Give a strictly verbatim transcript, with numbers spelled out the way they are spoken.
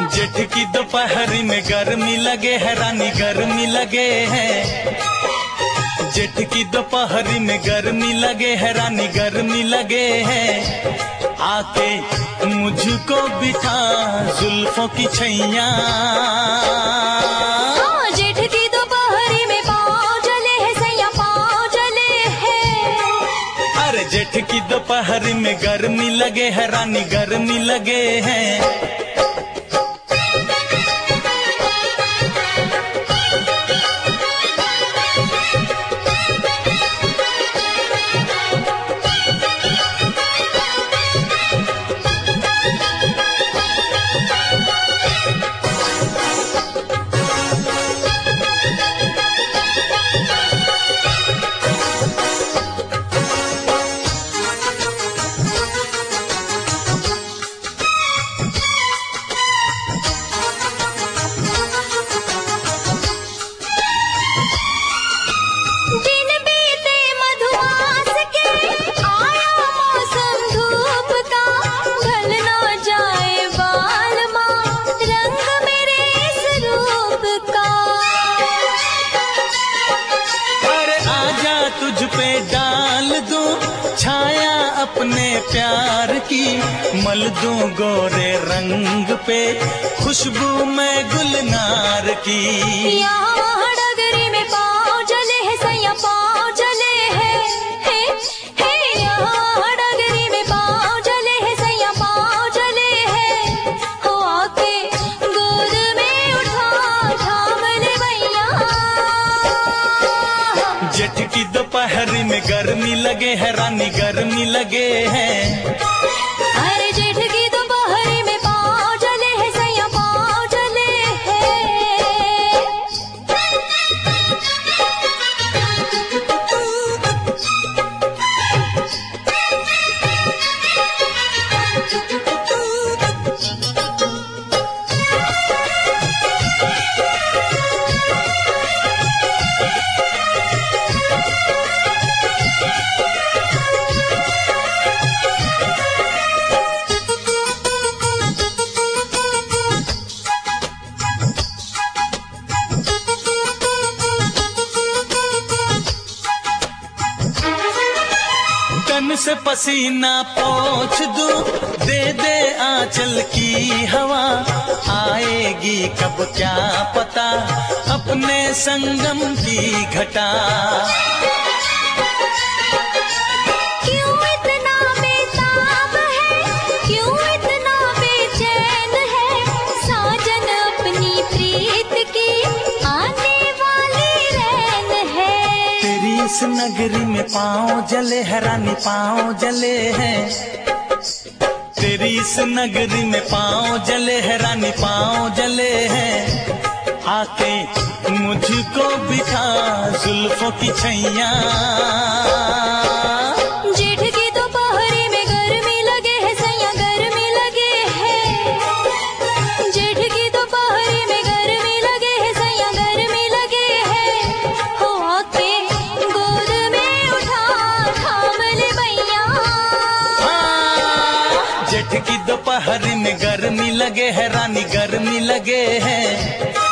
जेठ की दोपहरी में गर्मी लगे है रानी गर्मी लगे है। जेठ की दोपहरी में गर्मी लगे है रानी गर्मी लगे है। आके मुझको बिठा जुल्फों की छैया। जेठ की दोपहरी में पाँव जले है सैया पाँव जले है। अरे जेठ की दोपहरी में गर्मी लगे है रानी गर्मी लगे है। छाया अपने प्यार की मल दूं गोरे रंग पे खुशबू में गुलनार की। यहाँ डगरी में पाँव जले है सैया पाँव जले है, है, है यहाँ डगरी में पाँव जले है सैया पाँव जले है। हो आके गोद में उठा थाम ले भैया। जेठ की दोपहरी में गर्मी लगे है रानी गर्मी लगे है। अरे जेठ की दोपहरी में पाँव जले है सैया पाँव जले है। तन से पसीना पोंछ दूं दे दे आंचल की हवा। आएगी कब क्या पता अपने संगम की घटा। क्यों इतना बेताब है क्यों इतना बेचैन है। साजन अपनी प्रीत की आने वाली रैन है। तेरी इस नगरी में पाँव जले है रानी पाँव जले है। तेरी इस नगरी में पाँव जले है रानी पाँव जले है। आके मुझको बिठा जुल्फों की छैया। जेठ की दोपहरी में गर्मी लगे है सैया गर्मी लगे है। जेठ की दोपहरी में गर्मी लगे है सैया गर्मी लगे है। हो आके गोद में उठा थाम ले भैया। जेठ की दोपहरी में गर्मी लगे है रानी गर्मी लगे है।